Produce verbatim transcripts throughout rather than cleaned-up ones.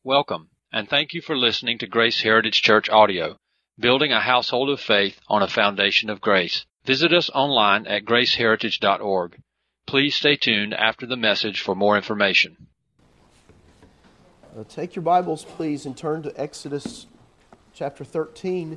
Welcome, and thank you for listening to Grace Heritage Church Audio, building a household of faith on a foundation of grace. Visit us online at grace heritage dot org. Please stay tuned after the message for more information. Uh, take your Bibles, please, and turn to Exodus chapter thirteen.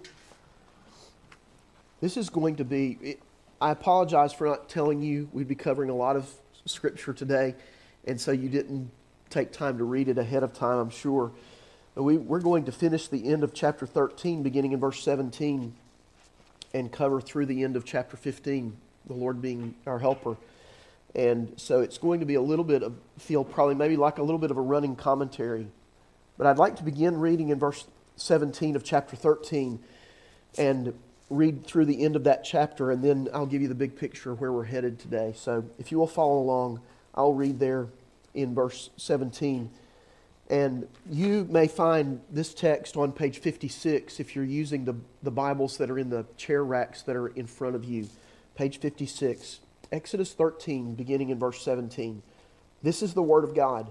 This is going to be, it, I apologize for not telling you we'd be covering a lot of Scripture today, and so you didn't take time to read it ahead of time, I'm sure. But we, we're going to finish the end of chapter thirteen, beginning in verse seventeen, and cover through the end of chapter fifteen, the Lord being our helper. And so it's going to be a little bit of, feel probably maybe like a little bit of a running commentary. But I'd like to begin reading in verse seventeen of chapter thirteen and read through the end of that chapter, and then I'll give you the big picture of where we're headed today. So if you will follow along, I'll read there in verse seventeen. And you may find this text on page fifty-six if you're using the, the Bibles that are in the chair racks that are in front of you. Page fifty-six, Exodus thirteen, beginning in verse seventeen. This is the Word of God.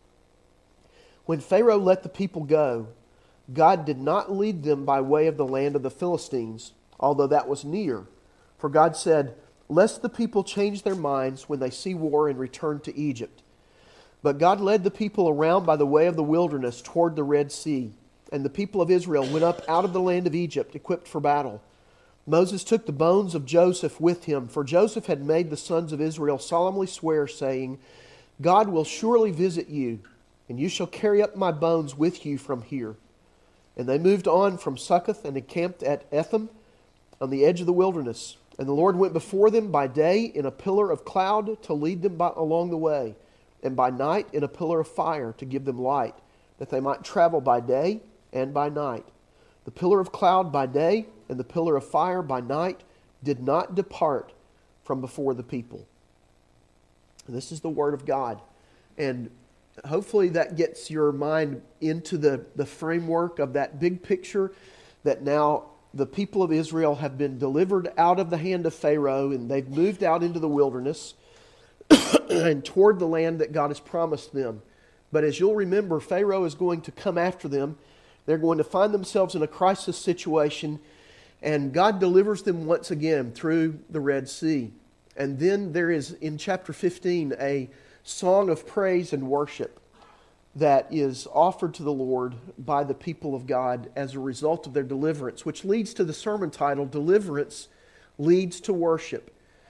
When Pharaoh let the people go, God did not lead them by way of the land of the Philistines, although that was near. For God said, "Lest the people change their minds when they see war and return to Egypt." But God led the people around by the way of the wilderness toward the Red Sea, and the people of Israel went up out of the land of Egypt, equipped for battle. Moses took the bones of Joseph with him, for Joseph had made the sons of Israel solemnly swear, saying, "God will surely visit you, and you shall carry up my bones with you from here." And they moved on from Succoth and encamped at Etham on the edge of the wilderness. And the Lord went before them by day in a pillar of cloud to lead them by, along the way, and by night in a pillar of fire to give them light, that they might travel by day and by night. The pillar of cloud by day and the pillar of fire by night did not depart from before the people. And this is the Word of God. And hopefully that gets your mind into the, the framework of that big picture that now the people of Israel have been delivered out of the hand of Pharaoh, and they've moved out into the wilderness and toward the land that God has promised them. But as you'll remember, Pharaoh is going to come after them. They're going to find themselves in a crisis situation, and God delivers them once again through the Red Sea. And then there is, in chapter fifteen, a song of praise and worship that is offered to the Lord by the people of God as a result of their deliverance, which leads to the sermon title, Deliverance Leads to Worship.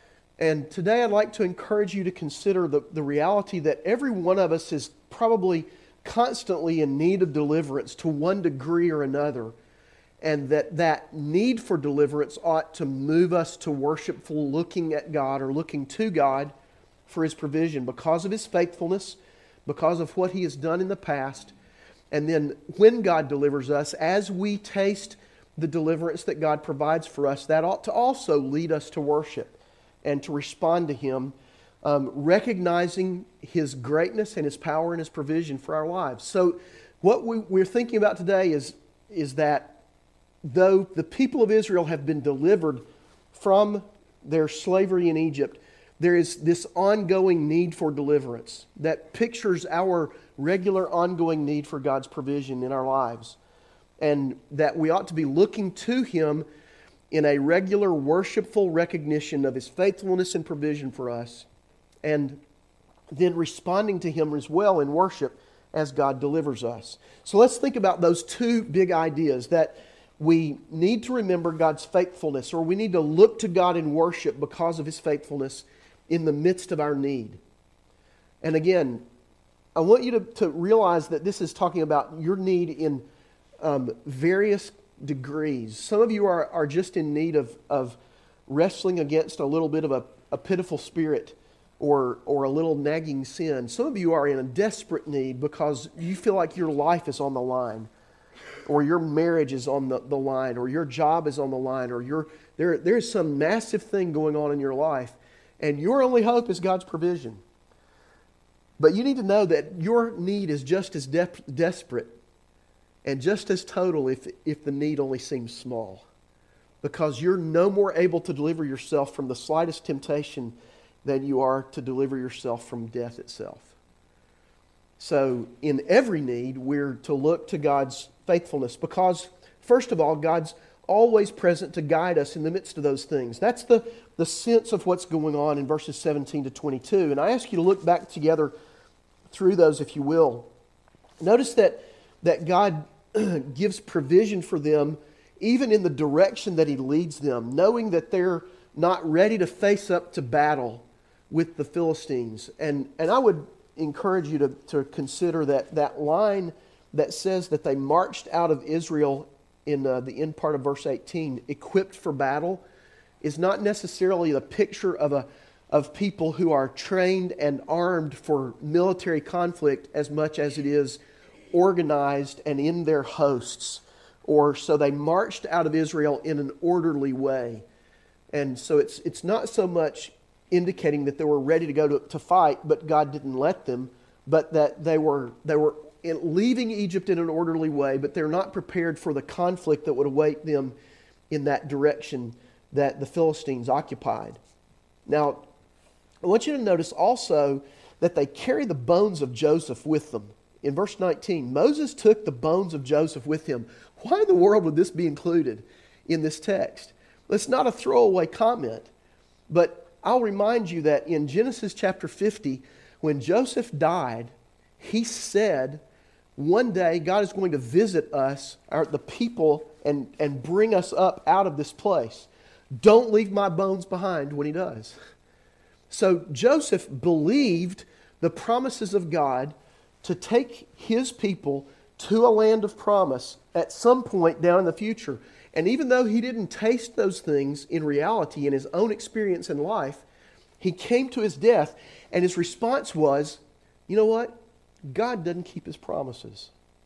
And today I'd like to encourage you to consider the, the reality that every one of us is probably constantly in need of deliverance to one degree or another. And that that need for deliverance ought to move us to worshipful looking at God or looking to God for His provision because of His faithfulness, because of what He has done in the past. And then when God delivers us, as we taste the deliverance that God provides for us, that ought to also lead us to worship and to respond to Him, um, recognizing His greatness and His power and His provision for our lives. So what we, we're thinking about today is, is that though the people of Israel have been delivered from their slavery in Egypt, there is this ongoing need for deliverance that pictures our regular ongoing need for God's provision in our lives. And that we ought to be looking to Him in a regular worshipful recognition of His faithfulness and provision for us, and then responding to Him as well in worship as God delivers us. So let's think about those two big ideas, that we need to remember God's faithfulness, or we need to look to God in worship because of His faithfulness in the midst of our need. And again, I want you to, to realize that this is talking about your need in um, various degrees. Some of you are, are just in need of, of wrestling against a little bit of a, a pitiful spirit or, or a little nagging sin. Some of you are in a desperate need because you feel like your life is on the line, or your marriage is on the, the line, or your job is on the line, or your, there, there's some massive thing going on in your life, and your only hope is God's provision. But you need to know that your need is just as de- desperate and just as total if, if the need only seems small. Because you're no more able to deliver yourself from the slightest temptation than you are to deliver yourself from death itself. So in every need, we're to look to God's faithfulness because, first of all, God's always present to guide us in the midst of those things. That's the, the sense of what's going on in verses seventeen to twenty-two. And I ask you to look back together through those, if you will. Notice that, that God gives provision for them even in the direction that He leads them, knowing that they're not ready to face up to battle with the Philistines. And, and I would encourage you to, to consider that that line that says that they marched out of Israel in uh, the end part of verse eighteen, equipped for battle, is not necessarily the picture of a of people who are trained and armed for military conflict as much as it is organized and in their hosts. Or so they marched out of Israel in an orderly way. And so it's it's not so much indicating that they were ready to go to, to fight, but God didn't let them, but that they were they were in, leaving Egypt in an orderly way, but they're not prepared for the conflict that would await them in that direction that the Philistines occupied. Now, I want you to notice also that they carry the bones of Joseph with them. In verse nineteen, Moses took the bones of Joseph with him. Why in the world would this be included in this text? Well, it's not a throwaway comment, but I'll remind you that in Genesis chapter fifty, when Joseph died, he said, one day God is going to visit us, our, the people, and, and bring us up out of this place. Don't leave my bones behind when He does. So Joseph believed the promises of God to take his people to a land of promise at some point down in the future. And even though he didn't taste those things in reality in his own experience in life, he came to his death and his response was, you know what? God doesn't keep His promises.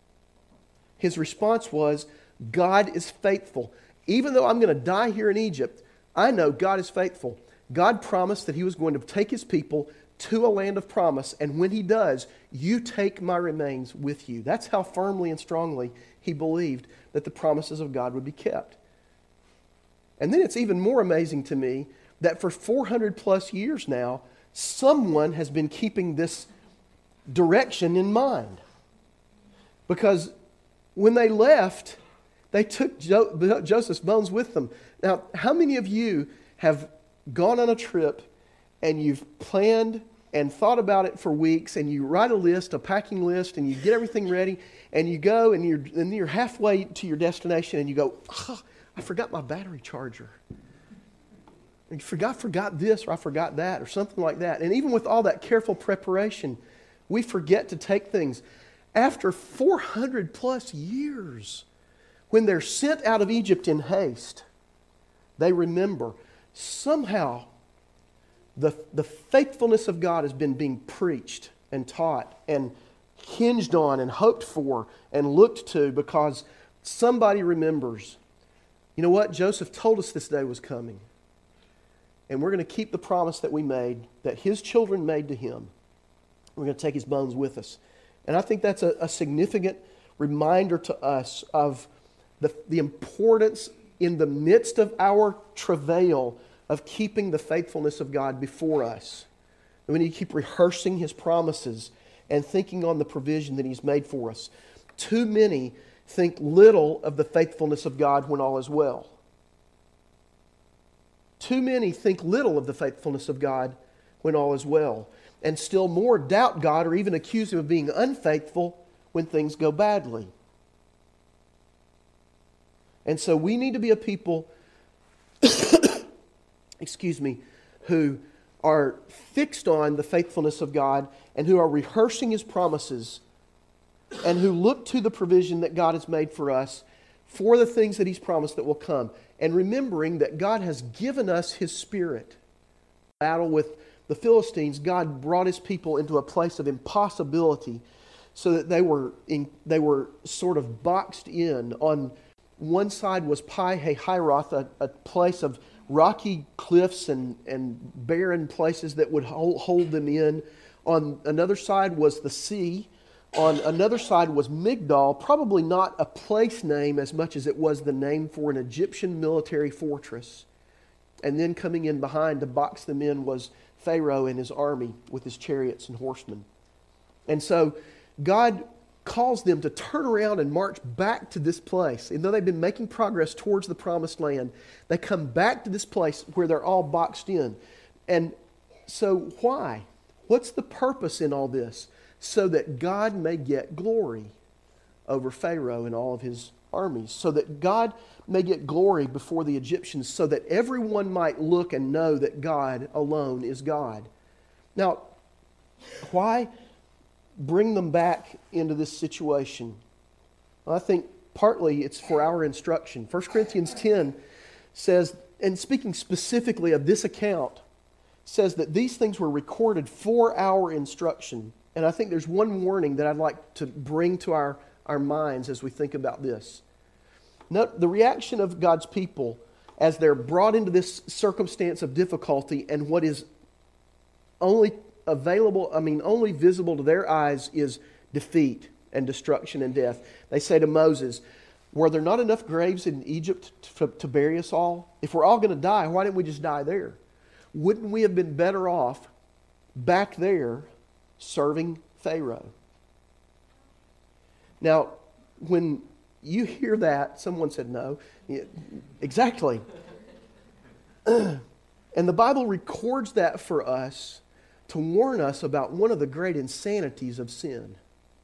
His response was, God is faithful. Even though I'm going to die here in Egypt, I know God is faithful. God promised that He was going to take His people to a land of promise, and when He does, you take my remains with you. That's how firmly and strongly he believed that the promises of God would be kept. And then it's even more amazing to me that for four hundred plus years now, someone has been keeping this direction in mind. Because when they left, they took jo- Joseph's bones with them. Now, how many of you have gone on a trip and you've planned and thought about it for weeks, and you write a list, a packing list, and you get everything ready, and you go and you're, and you're halfway to your destination and you go, oh, I forgot my battery charger. I forgot, forgot this or I forgot that or something like that. And even with all that careful preparation, we forget to take things. After four hundred plus years, when they're sent out of Egypt in haste, they remember somehow the, the faithfulness of God has been being preached and taught and hinged on and hoped for and looked to because somebody remembers, you know what? Joseph told us this day was coming. And we're going to keep the promise that we made, that his children made to him. We're going to take his bones with us. And I think that's a, a significant reminder to us of the, the importance in the midst of our travail of keeping the faithfulness of God before us. And we need to keep rehearsing His promises and thinking on the provision that He's made for us. Too many think little of the faithfulness of God when all is well. Too many think little of the faithfulness of God when all is well. And still more doubt God or even accuse Him of being unfaithful when things go badly. And so we need to be a people, excuse me, who are fixed on the faithfulness of God and who are rehearsing His promises and who look to the provision that God has made for us for the things that He's promised that will come. And remembering that God has given us His Spirit. Battle with the Philistines, God brought His people into a place of impossibility so that they were in, they were sort of boxed in. On one side was Pi-hahiroth, a, a place of rocky cliffs and, and barren places that would hold, hold them in. On another side was the sea. On another side was Migdol, probably not a place name as much as it was the name for an Egyptian military fortress. And then coming in behind to box them in was Pharaoh and his army with his chariots and horsemen. And so God calls them to turn around and march back to this place. And though they've been making progress towards the promised land, they come back to this place where they're all boxed in. And so why? What's the purpose in all this? So that God may get glory over Pharaoh and all of his armies. So that God may get glory before the Egyptians, so that everyone might look and know that God alone is God. Now, why bring them back into this situation? Well, I think partly it's for our instruction. First Corinthians ten says, and speaking specifically of this account, says that these things were recorded for our instruction. And I think there's one warning that I'd like to bring to our, our minds as we think about this. Note the reaction of God's people as they're brought into this circumstance of difficulty, and what is only available, I mean, only visible to their eyes is defeat and destruction and death. They say to Moses, were there not enough graves in Egypt to, to bury us all? If we're all going to die, why didn't we just die there? Wouldn't we have been better off back there serving Pharaoh? Now, when you hear that, someone said no. Yeah, exactly. And the Bible records that for us to warn us about one of the great insanities of sin.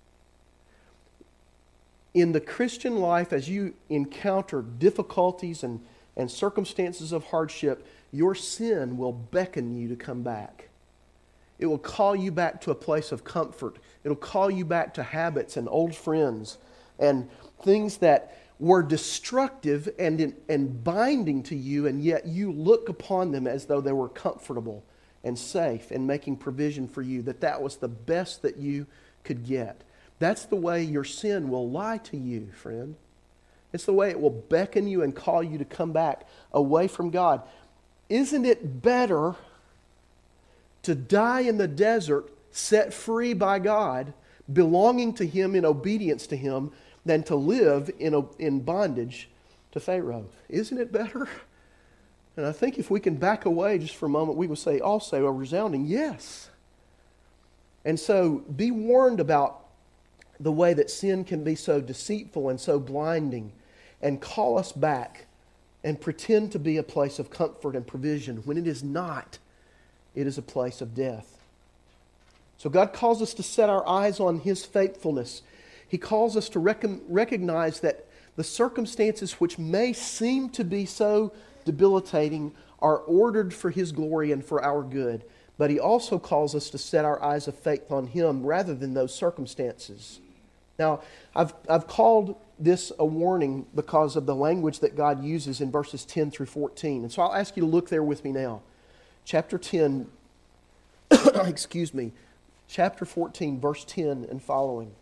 In the Christian life, as you encounter difficulties and, and circumstances of hardship, your sin will beckon you to come back. It will call you back to a place of comfort. It'll call you back to habits and old friends and things that were destructive and, in, and binding to you, and yet you look upon them as though they were comfortable and safe and making provision for you, that that was the best that you could get. That's the way your sin will lie to you, friend. It's the way it will beckon you and call you to come back away from God. Isn't it better to die in the desert, set free by God, belonging to Him in obedience to Him, than to live in, in bondage to Pharaoh? Isn't it better? And I think if we can back away just for a moment, we will say also a resounding yes. And so be warned about the way that sin can be so deceitful and so blinding, and call us back and pretend to be a place of comfort and provision when it is not. It is a place of death. So God calls us to set our eyes on His faithfulness. He calls us to rec- recognize that the circumstances which may seem to be so debilitating are ordered for His glory and for our good. But He also calls us to set our eyes of faith on Him rather than those circumstances. Now, I've, I've called this a warning because of the language that God uses in verses ten through fourteen. And so I'll ask you to look there with me now. Chapter ten, excuse me, chapter fourteen, verse ten and following.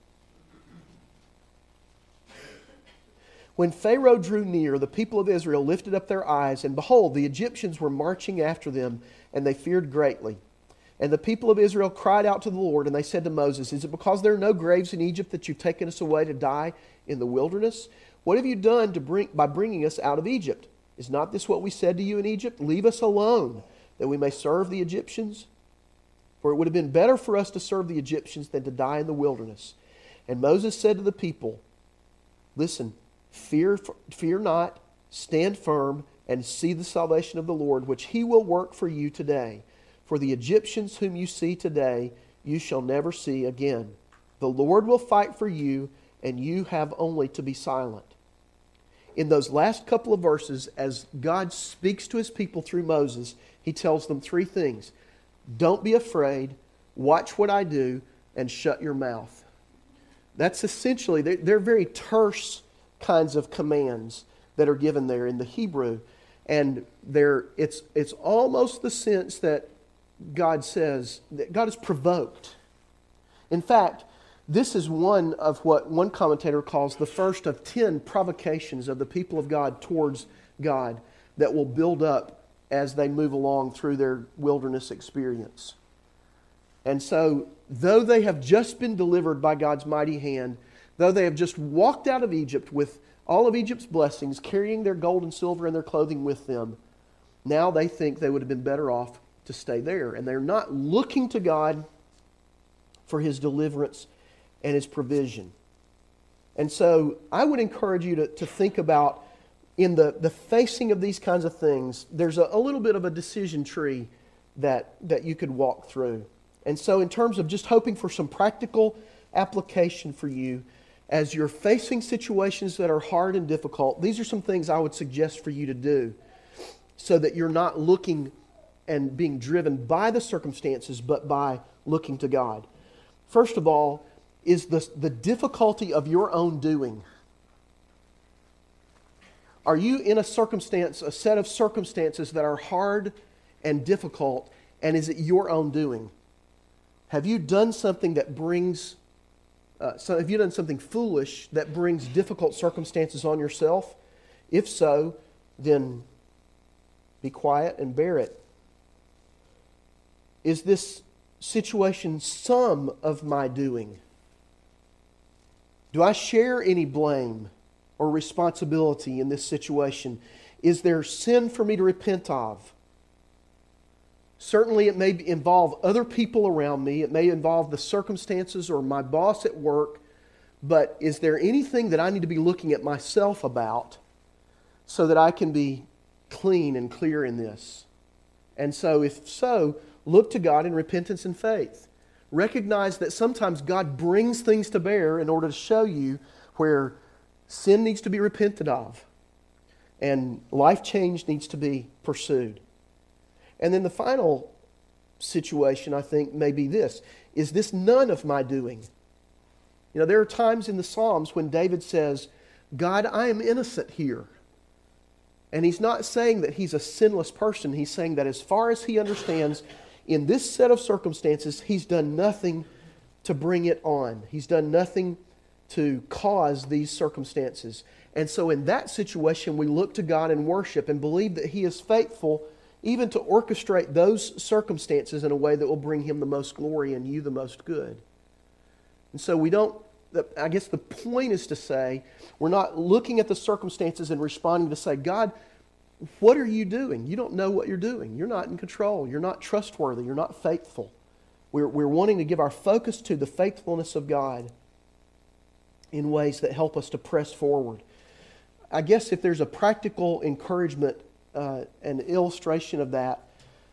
When Pharaoh drew near, the people of Israel lifted up their eyes, and behold, the Egyptians were marching after them, and they feared greatly. And the people of Israel cried out to the Lord, and they said to Moses, is it because there are no graves in Egypt that you've taken us away to die in the wilderness? What have you done to bring, by bringing us out of Egypt? Is not this what we said to you in Egypt? Leave us alone, that we may serve the Egyptians? For it would have been better for us to serve the Egyptians than to die in the wilderness. And Moses said to the people, listen, fear, fear not, stand firm, and see the salvation of the Lord, which He will work for you today. For the Egyptians whom you see today, you shall never see again. The Lord will fight for you, and you have only to be silent. In those last couple of verses, as God speaks to His people through Moses, He tells them three things. Don't be afraid, watch what I do, and shut your mouth. That's essentially, they're, they're very terse kinds of commands that are given there in the Hebrew. And they're, it's, it's almost the sense that God says that God is provoked. In fact, this is one of what one commentator calls the first of ten provocations of the people of God towards God that will build up as they move along through their wilderness experience. And so, though they have just been delivered by God's mighty hand, though they have just walked out of Egypt with all of Egypt's blessings, carrying their gold and silver and their clothing with them, now they think they would have been better off to stay there. And they're not looking to God for His deliverance and His provision. And so I would encourage you to, to think about, in the, the facing of these kinds of things, there's a, a little bit of a decision tree that, that you could walk through. And so in terms of just hoping for some practical application for you, as you're facing situations that are hard and difficult, these are some things I would suggest for you to do so that you're not looking and being driven by the circumstances, but by looking to God. First of all, is the, the difficulty of your own doing. Are you in a circumstance, a set of circumstances that are hard and difficult, and is it your own doing? Have you done something that brings, uh, so have you done something foolish that brings difficult circumstances on yourself? If so, then be quiet and bear it. Is this situation some of my doing? Do I share any blame or responsibility in this situation? Is there sin for me to repent of? Certainly it may involve other people around me. It may involve the circumstances or my boss at work. But is there anything that I need to be looking at myself about so that I can be clean and clear in this? And so if so, look to God in repentance and faith. Recognize that sometimes God brings things to bear in order to show you where sin needs to be repented of and life change needs to be pursued. And then the final situation, I think, may be this. Is this none of my doing? You know, there are times in the Psalms when David says, God, I am innocent here. And he's not saying that he's a sinless person. He's saying that as far as he understands, in this set of circumstances, he's done nothing to bring it on. He's done nothing to cause these circumstances. And so in that situation, we look to God in worship and believe that He is faithful even to orchestrate those circumstances in a way that will bring Him the most glory and you the most good. And so we don't, I guess the point is to say, we're not looking at the circumstances and responding to say, God, what are you doing? You don't know what you're doing. You're not in control. You're not trustworthy. You're not faithful. We're, we're wanting to give our focus to the faithfulness of God in ways that help us to press forward. I guess if there's a practical encouragement, uh, an illustration of that,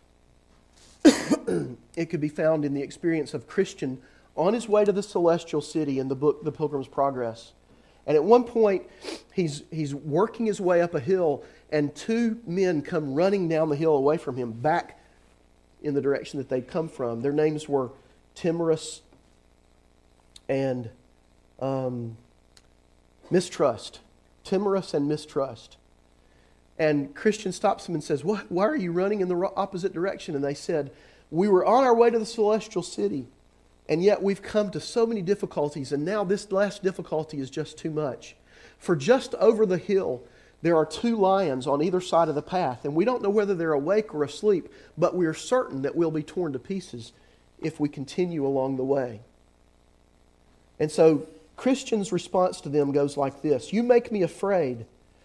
it could be found in the experience of Christian on his way to the celestial city in the book The Pilgrim's Progress. And at one point, he's he's working his way up a hill, and two men come running down the hill away from him, back in the direction that they'd come from. Their names were Timorous and um, Mistrust. Timorous and Mistrust. And Christian stops them and says, "What? Why are you running in the opposite direction?" And they said, "We were on our way to the celestial city, and yet we've come to so many difficulties, and now this last difficulty is just too much. For just over the hill, there are two lions on either side of the path, and we don't know whether they're awake or asleep, but we are certain that we'll be torn to pieces if we continue along the way." And so Christian's response to them goes like this: "You make me afraid.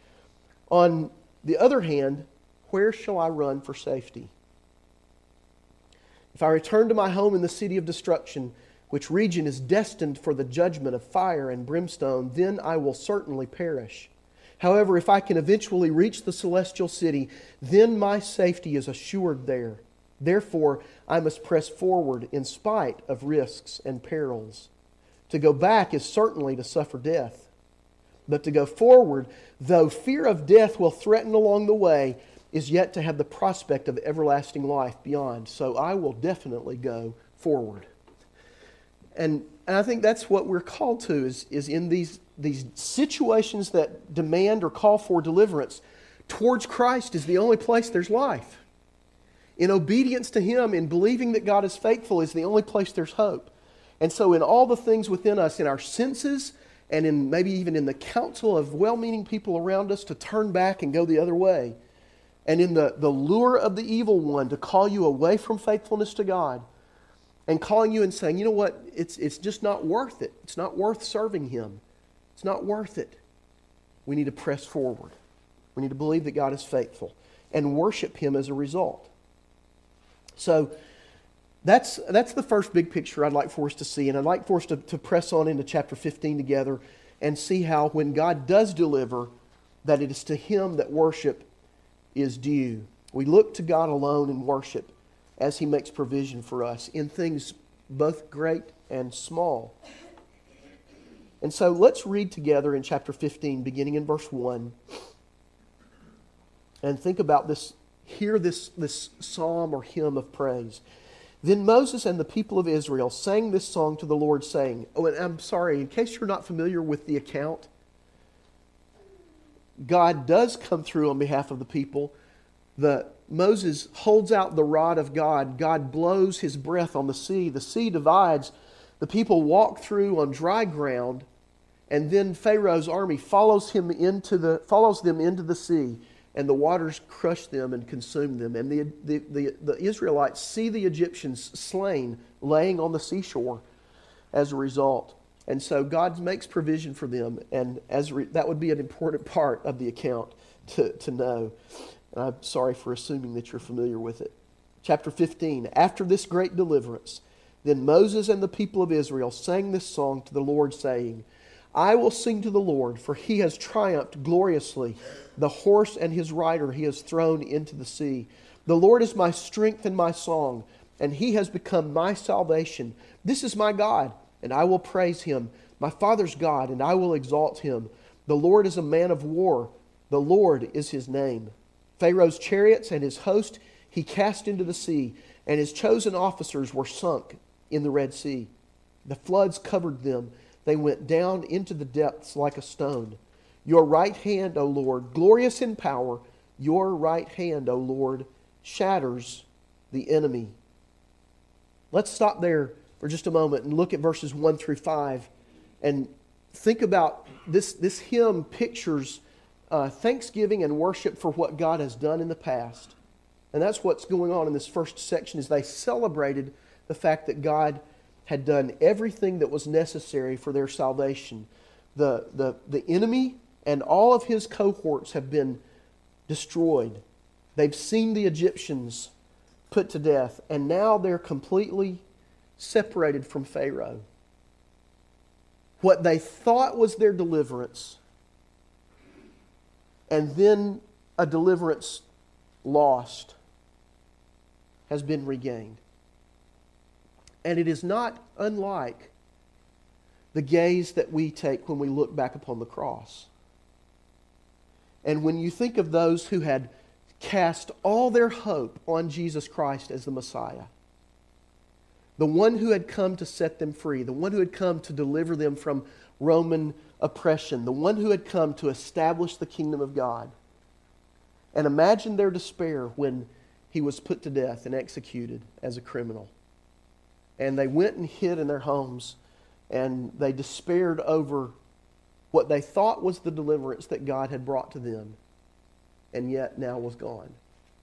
On the other hand, where shall I run for safety? If I return to my home in the city of destruction, which region is destined for the judgment of fire and brimstone, then I will certainly perish. However, if I can eventually reach the celestial city, then my safety is assured there. Therefore, I must press forward in spite of risks and perils. To go back is certainly to suffer death. But to go forward, though fear of death will threaten along the way, is yet to have the prospect of everlasting life beyond. So I will definitely go forward." And, and I think that's what we're called to, is, is in these, these situations that demand or call for deliverance, towards Christ is the only place there's life. In obedience to Him, in believing that God is faithful, is the only place there's hope. And so in all the things within us, in our senses, and in maybe even in the counsel of well-meaning people around us to turn back and go the other way, and in the, the lure of the evil one to call you away from faithfulness to God, and calling you and saying, you know what, it's, it's just not worth it. It's not worth serving Him. It's not worth it. We need to press forward. We need to believe that God is faithful and worship Him as a result. So, that's that's the first big picture I'd like for us to see, and I'd like for us to, to press on into chapter fifteen together and see how when God does deliver, that it is to Him that worship is due. We look to God alone in worship as He makes provision for us in things both great and small. And so let's read together in chapter fifteen, beginning in verse one, and think about this, hear this, this psalm or hymn of praise. Then Moses and the people of Israel sang this song to the Lord, saying, oh, and I'm sorry, in case you're not familiar with the account, God does come through on behalf of the people. The Moses holds out the rod of God. God blows His breath on the sea. The sea divides. The people walk through on dry ground, and then Pharaoh's army follows him into the follows them into the sea, and the waters crush them and consume them. And the, the, the, the Israelites see the Egyptians slain, laying on the seashore as a result. And so God makes provision for them, and as re, that would be an important part of the account to, to know. And I'm sorry for assuming that you're familiar with it. Chapter fifteen, after this great deliverance, then Moses and the people of Israel sang this song to the Lord, saying, I will sing to the Lord, for He has triumphed gloriously. The horse and his rider He has thrown into the sea. The Lord is my strength and my song, and He has become my salvation. This is my God, and I will praise Him, my Father's God, and I will exalt Him. The Lord is a man of war. The Lord is His name. Pharaoh's chariots and his host He cast into the sea, and His chosen officers were sunk in the Red Sea. The floods covered them. They went down into the depths like a stone. Your right hand, O Lord, glorious in power, your right hand, O Lord, shatters the enemy. Let's stop there for just a moment and look at verses one through five and think about this. This hymn pictures uh, thanksgiving and worship for what God has done in the past. And that's what's going on in this first section, is they celebrated the fact that God had done everything that was necessary for their salvation. The, the, the enemy and all of his cohorts have been destroyed. They've seen the Egyptians put to death, and now they're completely separated from Pharaoh. What they thought was their deliverance, and then a deliverance lost, has been regained. And it is not unlike the gaze that we take when we look back upon the cross. And when you think of those who had cast all their hope on Jesus Christ as the Messiah, the one who had come to set them free, the one who had come to deliver them from Roman oppression, the one who had come to establish the kingdom of God. And imagine their despair when He was put to death and executed as a criminal. And they went and hid in their homes, and they despaired over what they thought was the deliverance that God had brought to them, and yet now was gone.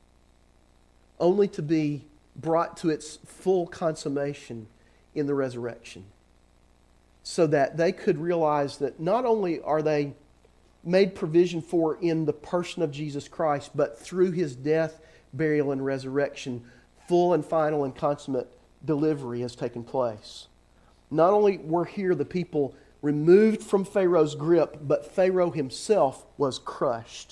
Only to be brought to its full consummation in the resurrection, so that they could realize that not only are they made provision for in the person of Jesus Christ, but through His death, burial, and resurrection, full and final and consummate delivery has taken place. Not only were here the people removed from Pharaoh's grip, but Pharaoh himself was crushed.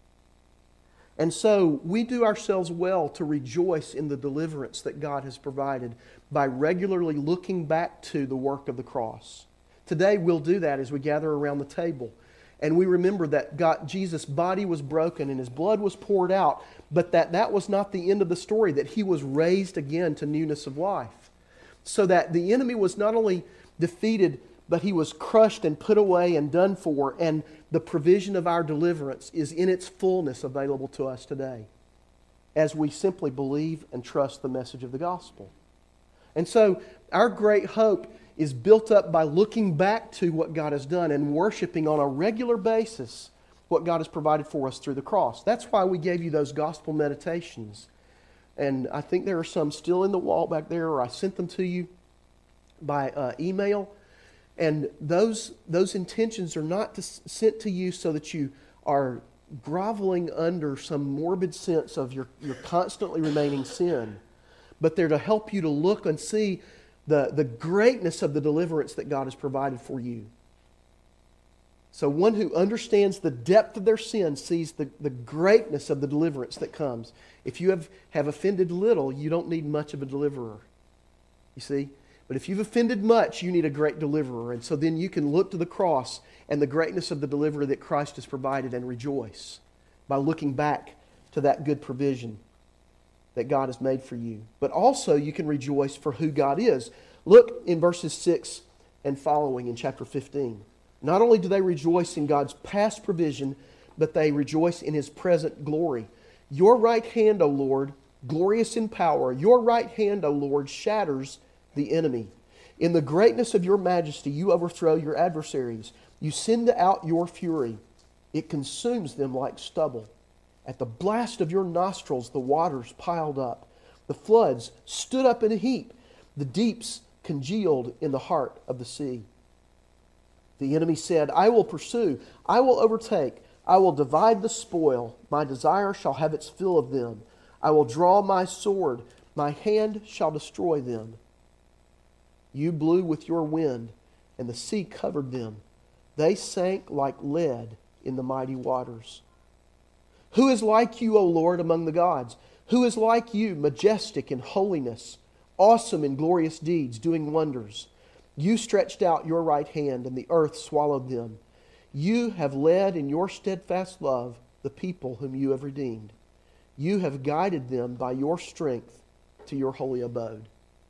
And so we do ourselves well to rejoice in the deliverance that God has provided by regularly looking back to the work of the cross. Today we'll do that as we gather around the table. And we remember that God, Jesus' body was broken and His blood was poured out, but that that was not the end of the story, that He was raised again to newness of life. So that the enemy was not only defeated, but he was crushed and put away and done for, and the provision of our deliverance is in its fullness available to us today as we simply believe and trust the message of the gospel. And so our great hope is built up by looking back to what God has done and worshiping on a regular basis what God has provided for us through the cross. That's why we gave you those gospel meditations. And I think there are some still in the wall back there, or I sent them to you by uh, email. And those those intentions are not to, sent to you so that you are groveling under some morbid sense of your, your constantly remaining sin, but they're to help you to look and see the, the greatness of the deliverance that God has provided for you. So one who understands the depth of their sin sees the, the greatness of the deliverance that comes. If you have, have offended little, you don't need much of a deliverer. You see? But if you've offended much, you need a great deliverer. And so then you can look to the cross and the greatness of the deliverer that Christ has provided and rejoice by looking back to that good provision that God has made for you. But also you can rejoice for who God is. Look in verses six and following in chapter fifteen. Not only do they rejoice in God's past provision, but they rejoice in His present glory. Your right hand, O Lord, glorious in power, your right hand, O Lord, shatters the enemy. In the greatness of your majesty, you overthrow your adversaries. You send out your fury. It consumes them like stubble. At the blast of your nostrils, the waters piled up. The floods stood up in a heap. The deeps congealed in the heart of the sea. The enemy said, I will pursue, I will overtake, I will divide the spoil. My desire shall have its fill of them. I will draw my sword, my hand shall destroy them. You blew with your wind, and the sea covered them. They sank like lead in the mighty waters. Who is like you, O Lord, among the gods? Who is like you, majestic in holiness, awesome in glorious deeds, doing wonders? You stretched out your right hand, and the earth swallowed them. You have led in your steadfast love the people whom you have redeemed. You have guided them by your strength to your holy abode.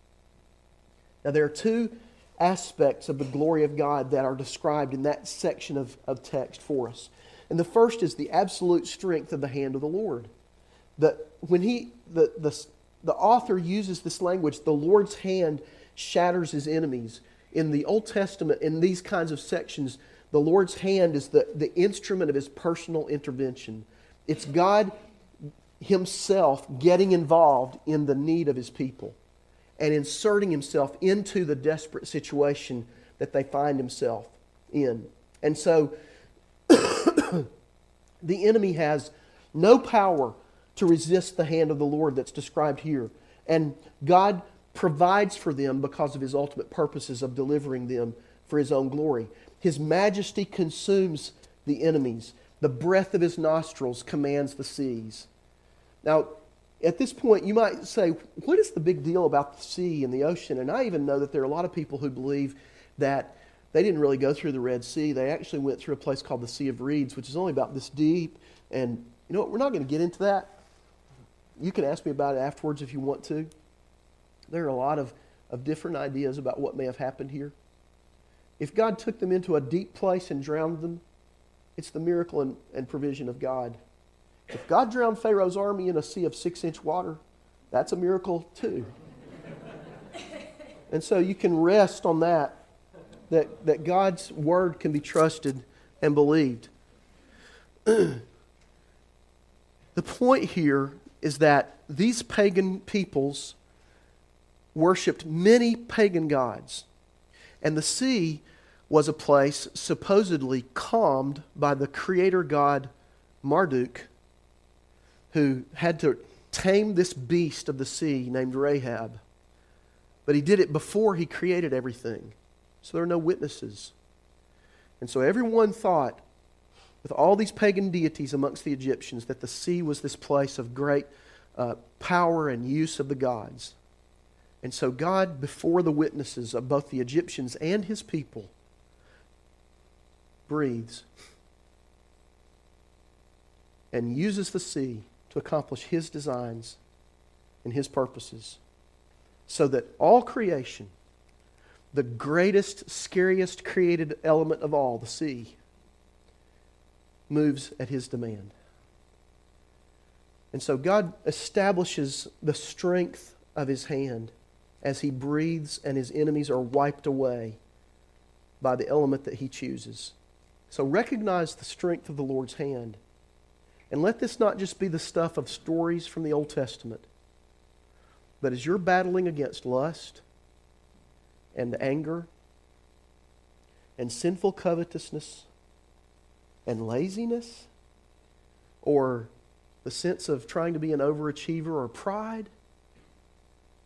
Now there are two aspects of the glory of God that are described in that section of, of text for us. And the first is the absolute strength of the hand of the Lord. That when he the, the, the author uses this language, the Lord's hand shatters his enemies. In the Old Testament, in these kinds of sections, the Lord's hand is the, the instrument of His personal intervention. It's God Himself getting involved in the need of His people and inserting Himself into the desperate situation that they find Himself in. And so, the enemy has no power to resist the hand of the Lord that's described here. And God provides for them because of His ultimate purposes of delivering them for His own glory. His majesty consumes the enemies. The breath of His nostrils commands the seas. Now, at this point, you might say, what is the big deal about the sea and the ocean? And I even know that there are a lot of people who believe that they didn't really go through the Red Sea. They actually went through a place called the Sea of Reeds, which is only about this deep. And you know what? We're not going to get into that. You can ask me about it afterwards if you want to. There are a lot of, of different ideas about what may have happened here. If God took them into a deep place and drowned them, it's the miracle and, and provision of God. If God drowned Pharaoh's army in a sea of six-inch water, that's a miracle too. And so you can rest on that, that, that God's word can be trusted and believed. The point here is that these pagan peoples worshipped many pagan gods. And the sea was a place supposedly calmed by the creator god Marduk, who had to tame this beast of the sea named Rahab. But he did it before he created everything. So there are no witnesses. And so everyone thought, with all these pagan deities amongst the Egyptians, that the sea was this place of great uh, power and use of the gods. And so God, before the witnesses of both the Egyptians and His people, breathes and uses the sea to accomplish His designs and His purposes. So that all creation, the greatest, scariest created element of all, the sea, moves at His demand. And so God establishes the strength of His hand as He breathes and His enemies are wiped away by the element that He chooses. So recognize the strength of the Lord's hand. And let this not just be the stuff of stories from the Old Testament, but as you're battling against lust and anger and sinful covetousness and laziness, or the sense of trying to be an overachiever or pride,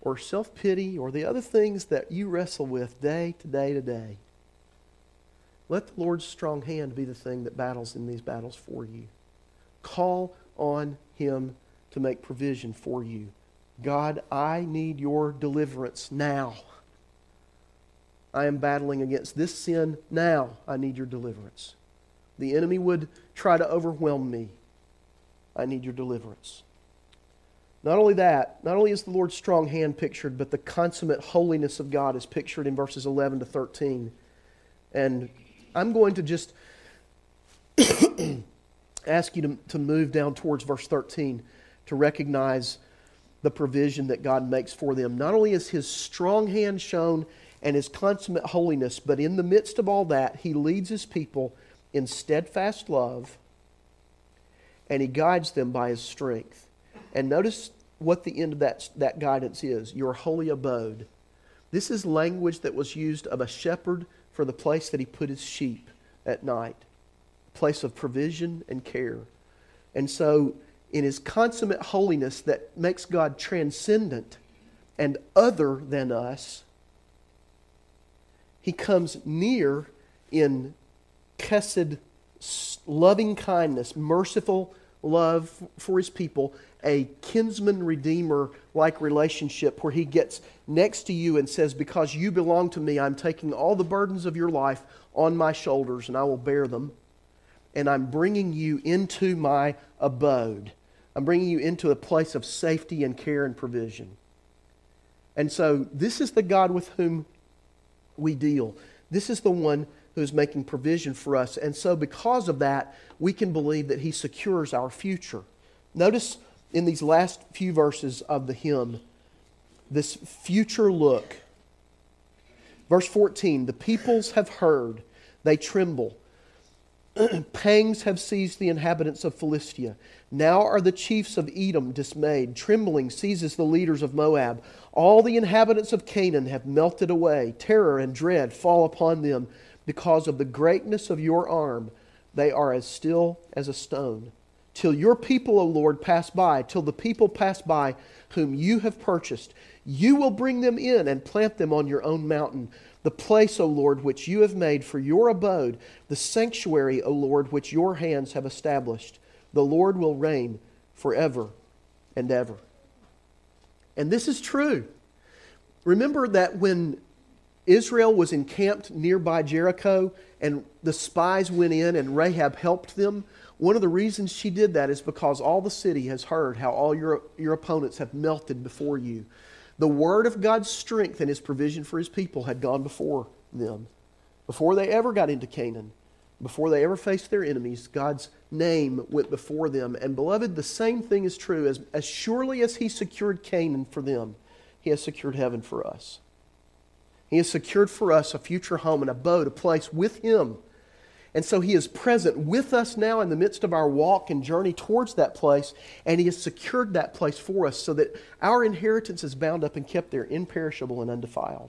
or self-pity or the other things that you wrestle with day to day to day, let the Lord's strong hand be the thing that battles in these battles for you. Call on Him to make provision for you. God, I need your deliverance now. I am battling against this sin now. I need your deliverance. The enemy would try to overwhelm me. I need your deliverance. Not only that, not only is the Lord's strong hand pictured, but the consummate holiness of God is pictured in verses eleven to thirteen. And I'm going to just ask you to, to move down towards verse thirteen to recognize the provision that God makes for them. Not only is His strong hand shown and His consummate holiness, but in the midst of all that, He leads His people in steadfast love, and He guides them by His strength. And notice what the end of that, that guidance is, your holy abode. This is language that was used of a shepherd for the place that he put his sheep at night, a place of provision and care. And so, in His consummate holiness that makes God transcendent and other than us, He comes near in chesed, loving kindness, merciful love for His people, a kinsman-redeemer-like relationship where He gets next to you and says, because you belong to me, I'm taking all the burdens of your life on my shoulders and I will bear them. And I'm bringing you into my abode. I'm bringing you into a place of safety and care and provision. And so this is the God with whom we deal. This is the one who is making provision for us. And so because of that, we can believe that He secures our future. Notice in these last few verses of the hymn, this future look. Verse fourteen, the peoples have heard, they tremble. Pangs have seized the inhabitants of Philistia. Now are the chiefs of Edom dismayed. Trembling seizes the leaders of Moab. All the inhabitants of Canaan have melted away. Terror and dread fall upon them because of the greatness of your arm. They are as still as a stone. Till your people, O Lord, pass by, till the people pass by whom you have purchased. You will bring them in and plant them on your own mountain. The place, O Lord, which you have made for your abode, the sanctuary, O Lord, which your hands have established. The Lord will reign forever and ever. And this is true. Remember that when Israel was encamped nearby Jericho and the spies went in and Rahab helped them, one of the reasons she did that is because all the city has heard how all your, your opponents have melted before you. The word of God's strength and His provision for His people had gone before them. Before they ever got into Canaan, before they ever faced their enemies, God's name went before them. And beloved, the same thing is true. As, as surely as He secured Canaan for them, He has secured heaven for us. He has secured for us a future home, an abode, a place with Him. And so He is present with us now in the midst of our walk and journey towards that place. And He has secured that place for us so that our inheritance is bound up and kept there, imperishable and undefiled.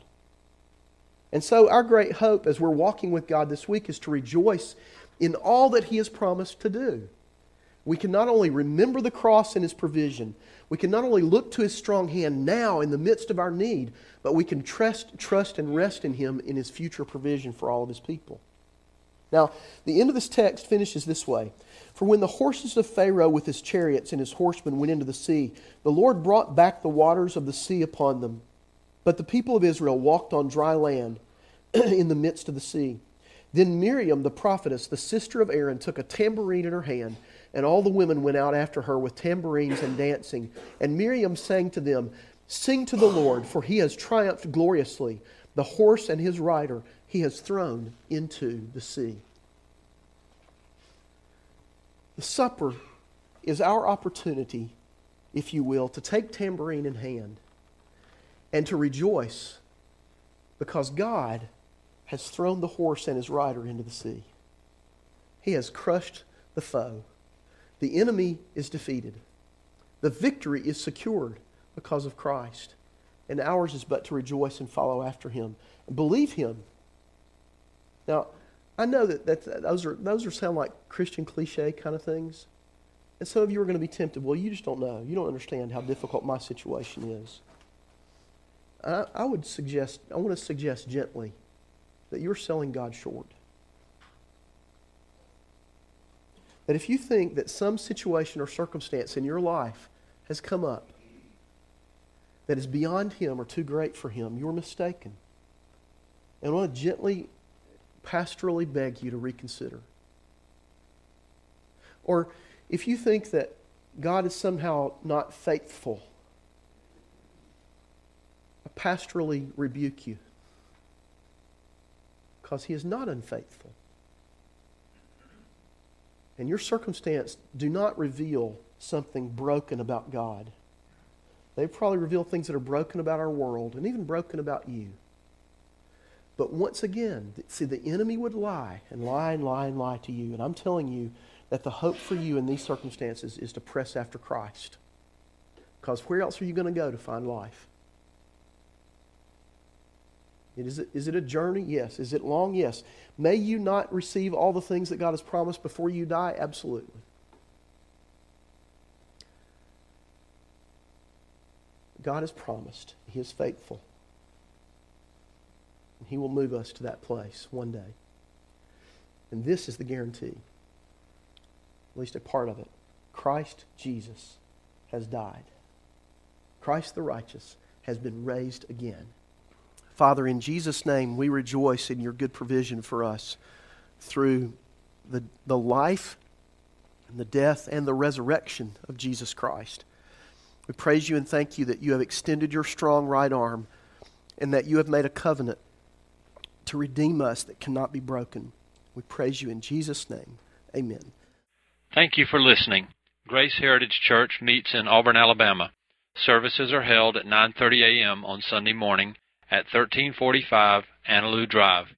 And so our great hope as we're walking with God this week is to rejoice in all that He has promised to do. We can not only remember the cross and His provision, we can not only look to His strong hand now in the midst of our need, but we can trust, trust and rest in Him in His future provision for all of His people. Now, the end of this text finishes this way. For when the horses of Pharaoh with his chariots and his horsemen went into the sea, the Lord brought back the waters of the sea upon them. But the people of Israel walked on dry land in the midst of the sea. Then Miriam, the prophetess, the sister of Aaron, took a tambourine in her hand, and all the women went out after her with tambourines and dancing. And Miriam sang to them, "Sing to the Lord, for He has triumphed gloriously. The horse and his rider He has thrown into the sea." The supper is our opportunity, if you will, to take tambourine in hand and to rejoice because God has thrown the horse and his rider into the sea. He has crushed the foe. The enemy is defeated. The victory is secured because of Christ. And ours is but to rejoice and follow after Him and believe Him. Now, I know that, that those are those are sound like Christian cliche kind of things. And some of you are going to be tempted. Well, you just don't know. You don't understand how difficult my situation is. I, I would suggest, I want to suggest gently that you're selling God short. That if you think that some situation or circumstance in your life has come up that is beyond Him or too great for Him, you're mistaken. And I want to gently, pastorally beg you to reconsider. Or if you think that God is somehow not faithful, I pastorally rebuke you, because He is not unfaithful. And your circumstance do not reveal something broken about God. They probably reveal things that are broken about our world and even broken about you. But once again, see, the enemy would lie and lie and lie and lie to you. And I'm telling you that the hope for you in these circumstances is to press after Christ. Because where else are you going to go to find life? Is it, is it a journey? Yes. Is it long? Yes. May you not receive all the things that God has promised before you die? Absolutely. God has promised. He is faithful. And He will move us to that place one day. And this is the guarantee, at least a part of it. Christ Jesus has died. Christ the righteous has been raised again. Father, in Jesus' name, we rejoice in your good provision for us through the, the life and the death and the resurrection of Jesus Christ. We praise you and thank you that you have extended your strong right arm and that you have made a covenant to redeem us that cannot be broken. We praise you in Jesus' name. Amen. Thank you for listening. Grace Heritage Church meets in Auburn, Alabama. Services are held at nine thirty a.m. on Sunday morning at thirteen forty-five Annaloo Drive.